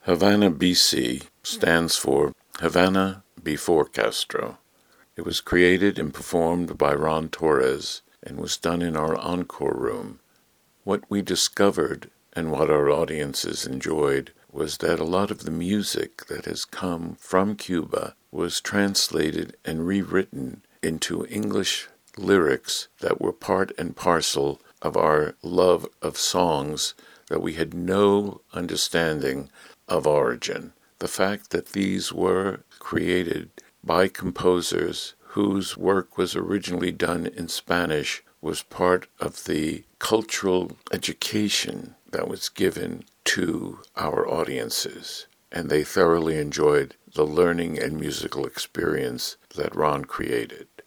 Havana, BC stands for Havana Before Castro. It was created and performed by Ron Torres and was done in our encore room. What we discovered and what our audiences enjoyed was that a lot of the music that has come from Cuba was translated and rewritten into English lyrics that were part and parcel of our love of songs that we had no understanding of origin. The fact that these were created by composers whose work was originally done in Spanish was part of the cultural education that was given to our audiences, and they thoroughly enjoyed the learning and musical experience that Ron created.